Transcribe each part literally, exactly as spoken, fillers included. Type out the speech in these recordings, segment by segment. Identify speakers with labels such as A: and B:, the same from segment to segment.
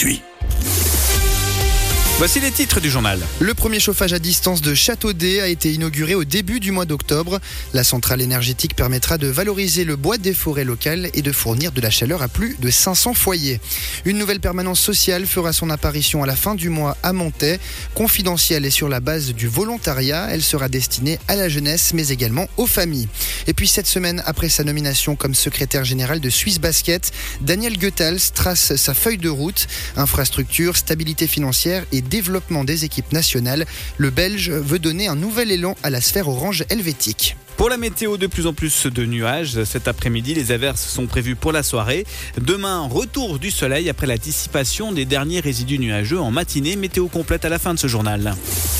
A: gratuit.
B: Voici les titres du journal.
C: Le premier chauffage à distance de Châteaudet a été inauguré au début du mois d'octobre. La centrale énergétique permettra de valoriser le bois des forêts locales et de fournir de la chaleur à plus de cinq cents foyers. Une nouvelle permanence sociale fera son apparition à la fin du mois à Montaix. Confidentielle et sur la base du volontariat, elle sera destinée à la jeunesse mais également aux familles. Et puis cette semaine, après sa nomination comme secrétaire général de Swiss Basket, Daniel Goethals trace sa feuille de route. Infrastructure, stabilité financière et développement des équipes nationales. Le Belge veut donner un nouvel élan à la sphère orange helvétique.
B: Pour la météo, de plus en plus de nuages. Cet après-midi, les averses sont prévues pour la soirée. Demain, retour du soleil après la dissipation des derniers résidus nuageux en matinée. Météo complète à la fin de ce journal.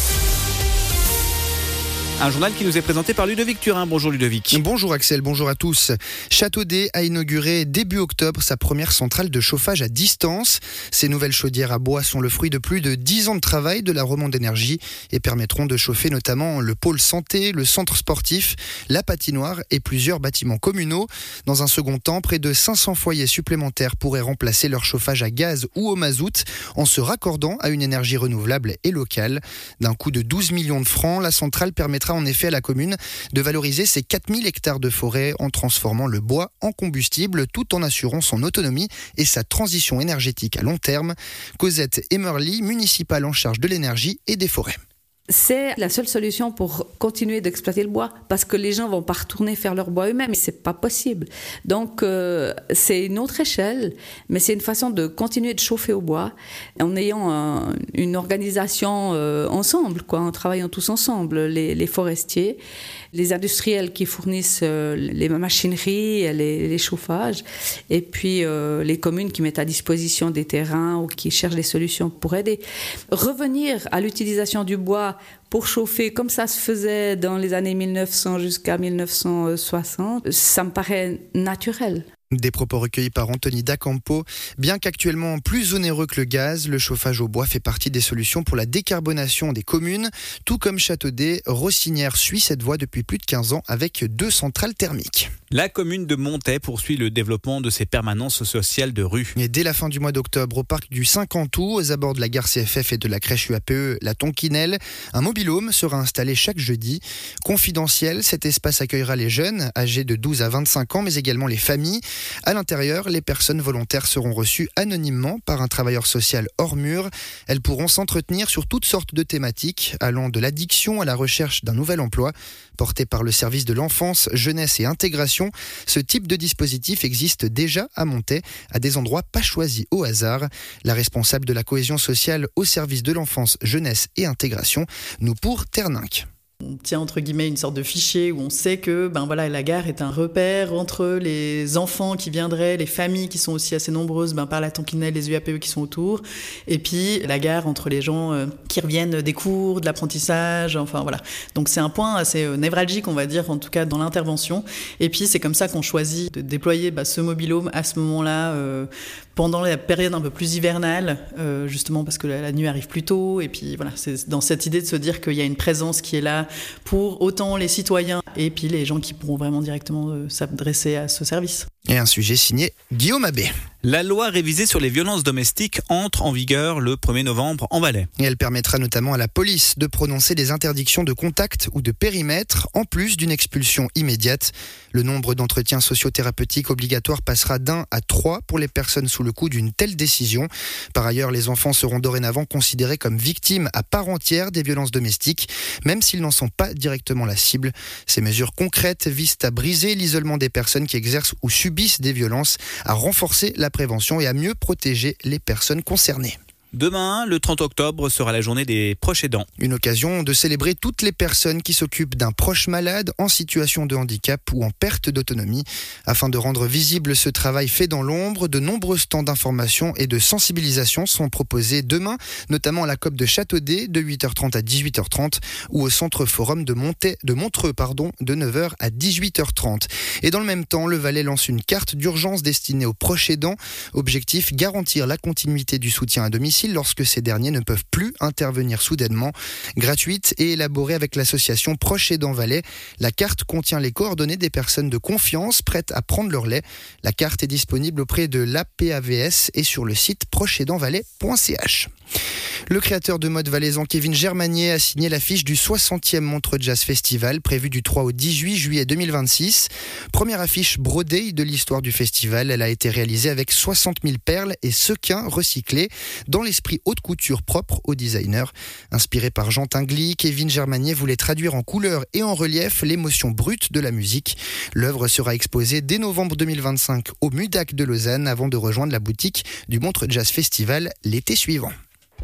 B: Un journal qui nous est présenté par Ludovic Turin. Bonjour Ludovic.
C: Bonjour Axel, bonjour à tous. Châteaudet a inauguré début octobre sa première centrale de chauffage à distance. Ces nouvelles chaudières à bois sont le fruit de plus de dix ans de travail de la Romande Énergie et permettront de chauffer notamment le pôle santé, le centre sportif, la patinoire et plusieurs bâtiments communaux. Dans un second temps, près de cinq cents foyers supplémentaires pourraient remplacer leur chauffage à gaz ou au mazout en se raccordant à une énergie renouvelable et locale. D'un coût de douze millions de francs, la centrale permettra en effet à la commune de valoriser ses quatre mille hectares de forêt en transformant le bois en combustible tout en assurant son autonomie et sa transition énergétique à long terme. Cosette Emerly, municipale en charge de l'énergie et des forêts.
D: C'est la seule solution pour continuer d'exploiter le bois parce que les gens vont pas retourner faire leur bois eux-mêmes, c'est pas possible. Donc euh, c'est une autre échelle, mais c'est une façon de continuer de chauffer au bois en ayant un, une organisation euh, ensemble, quoi, en travaillant tous ensemble, les, les forestiers, les industriels qui fournissent euh, les machineries, les, les chauffages, et puis euh, les communes qui mettent à disposition des terrains ou qui cherchent des solutions pour aider. Revenir à l'utilisation du bois pour chauffer comme ça se faisait dans les années mille neuf cents jusqu'à mille neuf cent soixante, ça me paraît naturel.
C: Des propos recueillis par Anthony D'Acampo. Bien qu'actuellement plus onéreux que le gaz, le chauffage au bois fait partie des solutions pour la décarbonation des communes. Tout comme Châteaudet, Rossinière suit cette voie depuis plus de quinze ans avec deux centrales thermiques.
B: La commune de Montaix poursuit le développement de ses permanences sociales de rue.
C: Et dès la fin du mois d'octobre, au parc du Saint-Cantou, aux abords de la gare C F F et de la crèche U A P E, la Tonquinelle, un mobil-home sera installé chaque jeudi. Confidentiel, cet espace accueillera les jeunes, âgés de douze à vingt-cinq ans, mais également les familles. À l'intérieur, les personnes volontaires seront reçues anonymement par un travailleur social hors mur. Elles pourront s'entretenir sur toutes sortes de thématiques, allant de l'addiction à la recherche d'un nouvel emploi. Porté par le service de l'enfance, jeunesse et intégration, ce type de dispositif existe déjà à Montaix, à des endroits pas choisis au hasard. La responsable de la cohésion sociale au service de l'enfance, jeunesse et intégration, nous pour Terninck.
E: On tient entre guillemets une sorte de fichier où on sait que ben voilà, la gare est un repère entre les enfants qui viendraient, les familles qui sont aussi assez nombreuses ben, par la Tonquinelle, les U A P E qui sont autour, et puis la gare entre les gens euh, qui reviennent des cours, de l'apprentissage, enfin voilà. Donc c'est un point assez euh, névralgique, on va dire, en tout cas dans l'intervention. Et puis c'est comme ça qu'on choisit de déployer ben, ce mobil-home à ce moment-là, euh, pendant la période un peu plus hivernale, euh, justement parce que la, la nuit arrive plus tôt, et puis voilà, c'est dans cette idée de se dire qu'il y a une présence qui est là pour autant les citoyens et puis les gens qui pourront vraiment directement euh, s'adresser à ce service.
C: Et un sujet signé Guillaume Abbé.
B: La loi révisée sur les violences domestiques entre en vigueur le premier novembre en Valais.
C: Et elle permettra notamment à la police de prononcer des interdictions de contact ou de périmètre, en plus d'une expulsion immédiate. Le nombre d'entretiens sociothérapeutiques obligatoires passera d'un à trois pour les personnes sous le coup d'une telle décision. Par ailleurs, les enfants seront dorénavant considérés comme victimes à part entière des violences domestiques, même s'ils n'en sont pas directement la cible. Ces mesures concrètes visent à briser l'isolement des personnes qui exercent ou subissent des violences, à renforcer la prévention et à mieux protéger les personnes concernées.
B: Demain, le trente octobre, sera la journée des proches aidants.
C: Une occasion de célébrer toutes les personnes qui s'occupent d'un proche malade en situation de handicap ou en perte d'autonomie. Afin de rendre visible ce travail fait dans l'ombre, de nombreux stands d'information et de sensibilisation sont proposés demain, notamment à la COP de Châteaudet de huit heures trente à dix-huit heures trente ou au Centre Forum de, Montaix, de Montreux pardon, de neuf heures à dix-huit heures trente. Et dans le même temps, le Valais lance une carte d'urgence destinée aux proches aidants. Objectif, garantir la continuité du soutien à domicile domicile lorsque ces derniers ne peuvent plus intervenir soudainement. Gratuite et élaborée avec l'association Proches Aidants Valais, la carte contient les coordonnées des personnes de confiance prêtes à prendre leur lait. La carte est disponible auprès de l'A P A V S et sur le site proche aidant valais point c h. Le créateur de mode valaisan Kevin Germanier a signé l'affiche du soixantième Montreux Jazz Festival prévu du trois au dix-huit juillet deux mille vingt-six. Première affiche brodée de l'histoire du festival, elle a été réalisée avec soixante mille perles et sequins recyclés dans l'esprit haute couture propre aux designers. Inspiré par Jean Tinguely, Kevin Germanier voulait traduire en couleurs et en relief l'émotion brute de la musique. L'œuvre sera exposée dès novembre deux mille vingt-cinq au MUDAC de Lausanne avant de rejoindre la boutique du Montreux Jazz Festival l'été suivant.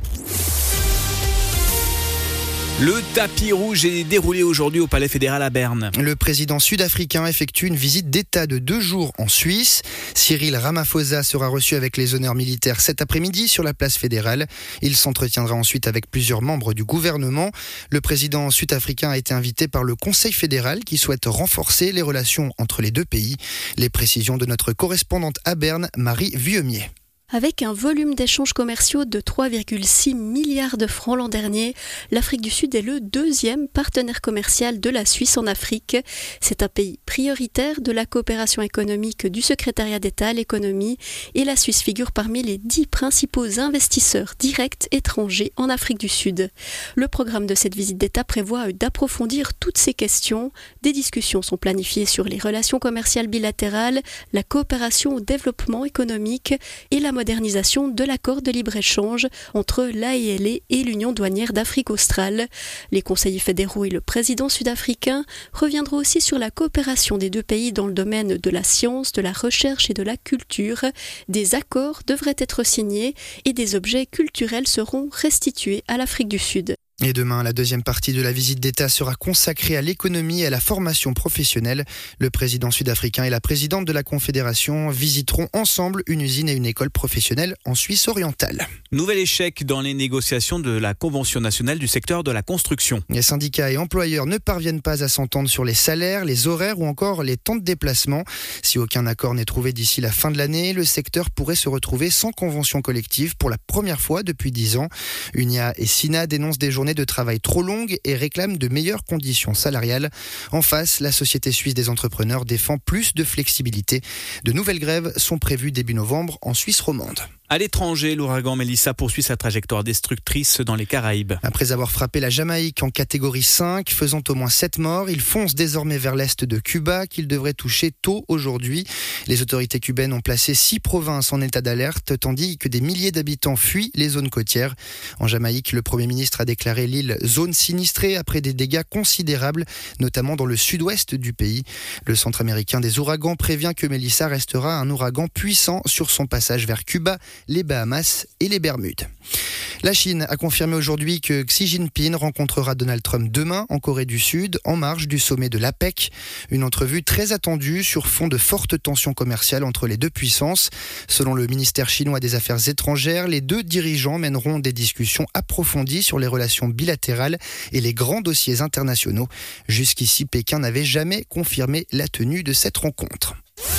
B: Le tapis rouge est déroulé aujourd'hui au Palais fédéral à Berne.
C: Le président sud-africain effectue une visite d'État de deux jours en Suisse. Cyril Ramaphosa sera reçu avec les honneurs militaires cet après-midi sur la place fédérale. Il s'entretiendra ensuite avec plusieurs membres du gouvernement. Le président sud-africain a été invité par le Conseil fédéral qui souhaite renforcer les relations entre les deux pays. Les précisions de notre correspondante à Berne, Marie Vieumier.
A: Avec un volume d'échanges commerciaux de trois virgule six milliards de francs l'an dernier, l'Afrique du Sud est le deuxième partenaire commercial de la Suisse en Afrique. C'est un pays prioritaire de la coopération économique du secrétariat d'État à l'économie et la Suisse figure parmi les dix principaux investisseurs directs étrangers en Afrique du Sud. Le programme de cette visite d'État prévoit d'approfondir toutes ces questions. Des discussions sont planifiées sur les relations commerciales bilatérales, la coopération au développement économique et la modernisation de l'accord de libre-échange entre l'A E L E et l'Union douanière d'Afrique australe. Les conseillers fédéraux et le président sud-africain reviendront aussi sur la coopération des deux pays dans le domaine de la science, de la recherche et de la culture. Des accords devraient être signés et des objets culturels seront restitués à l'Afrique du Sud.
C: Et demain, la deuxième partie de la visite d'État sera consacrée à l'économie et à la formation professionnelle. Le président sud-africain et la présidente de la Confédération visiteront ensemble une usine et une école professionnelle en Suisse orientale.
B: Nouvel échec dans les négociations de la Convention nationale du secteur de la construction.
C: Les syndicats et employeurs ne parviennent pas à s'entendre sur les salaires, les horaires ou encore les temps de déplacement. Si aucun accord n'est trouvé d'ici la fin de l'année, le secteur pourrait se retrouver sans convention collective pour la première fois depuis dix ans. Unia et Sina dénoncent des journées de travail trop longues et réclament de meilleures conditions salariales. En face, la Société suisse des entrepreneurs défend plus de flexibilité. De nouvelles grèves sont prévues début novembre en Suisse romande.
B: À l'étranger, l'ouragan Melissa poursuit sa trajectoire destructrice dans les Caraïbes.
C: Après avoir frappé la Jamaïque en catégorie cinq, faisant au moins sept morts, il fonce désormais vers l'est de Cuba, qu'il devrait toucher tôt aujourd'hui. Les autorités cubaines ont placé six provinces en état d'alerte, tandis que des milliers d'habitants fuient les zones côtières. En Jamaïque, le Premier ministre a déclaré l'île zone sinistrée après des dégâts considérables, notamment dans le sud-ouest du pays. Le Centre américain des ouragans prévient que Melissa restera un ouragan puissant sur son passage vers Cuba, les Bahamas et les Bermudes. La Chine a confirmé aujourd'hui que Xi Jinping rencontrera Donald Trump demain en Corée du Sud, en marge du sommet de l'APEC. Une entrevue très attendue sur fond de fortes tensions commerciales entre les deux puissances. Selon le ministère chinois des Affaires étrangères, les deux dirigeants mèneront des discussions approfondies sur les relations bilatérales et les grands dossiers internationaux. Jusqu'ici, Pékin n'avait jamais confirmé la tenue de cette rencontre.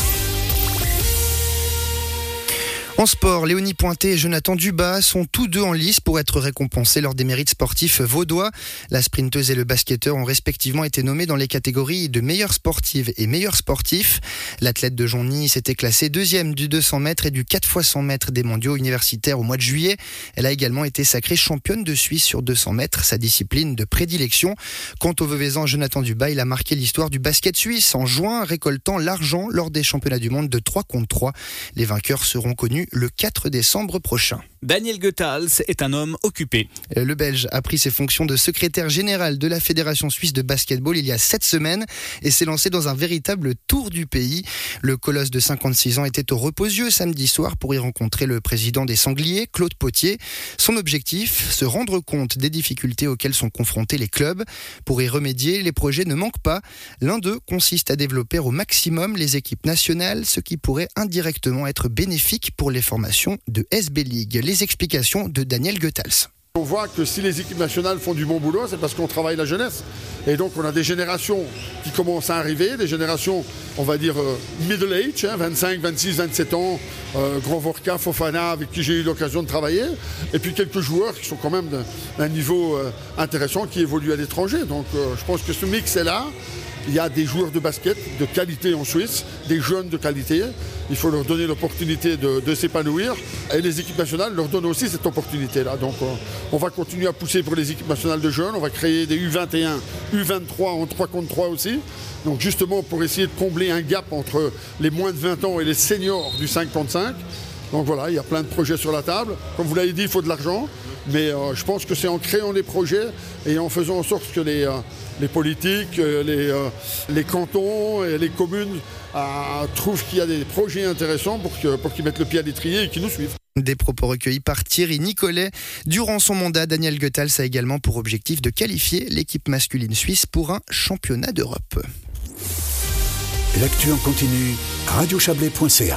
C: En sport, Léonie Pointet et Jonathan Dubas sont tous deux en lice pour être récompensés lors des mérites sportifs vaudois. La sprinteuse et le basketteur ont respectivement été nommés dans les catégories de meilleure sportive et meilleur sportif. L'athlète de Jonny s'était classée deuxième du deux cents mètres et du quatre fois cent mètres des mondiaux universitaires au mois de juillet. Elle a également été sacrée championne de Suisse sur deux cents mètres, sa discipline de prédilection. Quant au Veuvezan Jonathan Dubas, il a marqué l'histoire du basket suisse en juin, récoltant l'argent lors des championnats du monde de trois contre trois. Les vainqueurs seront connus le quatre décembre prochain.
B: Daniel Goethals est un homme occupé.
C: Le Belge a pris ses fonctions de secrétaire général de la Fédération suisse de basketball il y a sept semaines et s'est lancé dans un véritable tour du pays. Le colosse de cinquante-six ans était au Reposieux samedi soir pour y rencontrer le président des Sangliers, Claude Potier. Son objectif, se rendre compte des difficultés auxquelles sont confrontés les clubs. Pour y remédier, les projets ne manquent pas. L'un d'eux consiste à développer au maximum les équipes nationales, ce qui pourrait indirectement être bénéfique pour les formations de S B League. Les explications de Daniel Goethals.
F: On voit que si les équipes nationales font du bon boulot, c'est parce qu'on travaille la jeunesse. Et donc on a des générations qui commencent à arriver, des générations, on va dire, euh, middle age, hein, vingt-cinq, vingt-six, vingt-sept ans, euh, Grand Vorka, Fofana, avec qui j'ai eu l'occasion de travailler. Et puis quelques joueurs qui sont quand même d'un niveau euh, intéressant, qui évoluent à l'étranger. Donc euh, je pense que ce mix est là. Il y a des joueurs de basket de qualité en Suisse, des jeunes de qualité. Il faut leur donner l'opportunité de, de s'épanouir. Et les équipes nationales leur donnent aussi cette opportunité-là. Donc euh, on va continuer à pousser pour les équipes nationales de jeunes. On va créer des U vingt et un, U vingt-trois en trois contre trois aussi. Donc justement pour essayer de combler un gap entre les moins de vingt ans et les seniors du cinq contre cinq. Donc voilà, il y a plein de projets sur la table. Comme vous l'avez dit, il faut de l'argent. Mais euh, je pense que c'est en créant des projets et en faisant en sorte que les, euh, les politiques, euh, les, euh, les cantons et les communes euh, trouvent qu'il y a des projets intéressants pour, que, pour qu'ils mettent le pied à l'étrier et qu'ils nous suivent.
C: Des propos recueillis par Thierry Nicolet. Durant son mandat, Daniel Goethals a également pour objectif de qualifier l'équipe masculine suisse pour un championnat d'Europe.
G: L'actu en continu, radio chablais point c a.